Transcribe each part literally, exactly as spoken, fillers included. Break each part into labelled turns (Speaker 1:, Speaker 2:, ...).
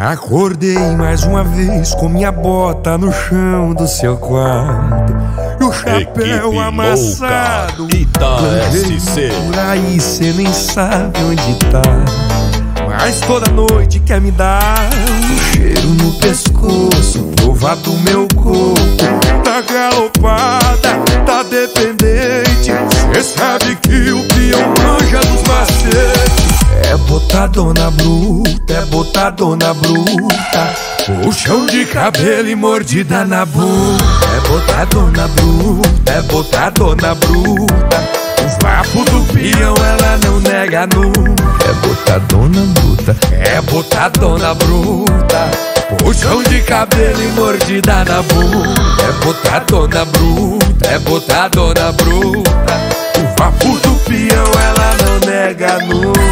Speaker 1: Acordei mais uma vez com minha bota no chão do seu quarto e o chapéu
Speaker 2: Equipe
Speaker 1: amassado.
Speaker 2: Ita S C.
Speaker 1: Por aí cê nem sabe onde tá, mas toda noite quer me dar um cheiro no pescoço, provar do meu corpo. Tá galopada, tá dependente, cê sabe que o peão manja dos macetes. É botadona bruta, é botadona bruta, puxão de cabelo e mordida na bunda. É botadona bruta, é botadona bruta, o vapo do peão ela não nega nunca. É botadona bruta, é botadona bruta, puxão de cabelo e mordida na bunda. É botadona bruta, é botadona bruta, o vapo do peão ela não nega nunca.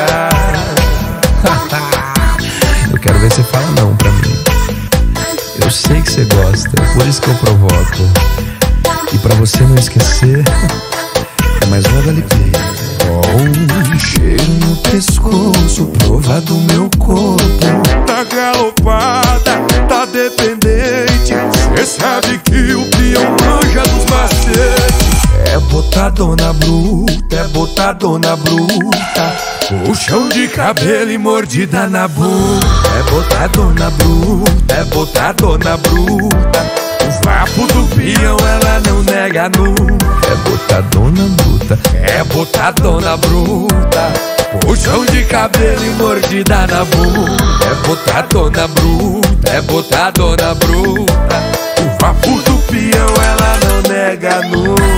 Speaker 3: Eu quero ver você falar não pra mim. Eu sei que você gosta, por isso que eu provoco. E pra você não esquecer, é mais uma da L P.
Speaker 1: Oh, um cheiro no pescoço, prova do meu corpo. Tá galopada, tá dependente, cê sabe que o peão manja dos macetes. É botadona bruta, é botadona bruta, puxão de cabelo e mordida na bunda. É botadona bruta, é botadona bruta, o vapo do peão ela não nega nunca.
Speaker 3: É botadona bruta,
Speaker 1: é botadona bruta, puxão de cabelo e mordida na bunda. É botadona bruta, é botadona bruta, o vapo do peão ela não nega nunca.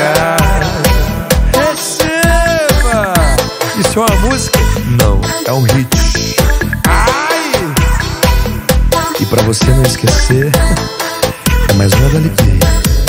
Speaker 1: Receba! Isso é uma música?
Speaker 3: não, é um hit.
Speaker 1: Ai!
Speaker 3: E pra você não esquecer, é mais uma da L P.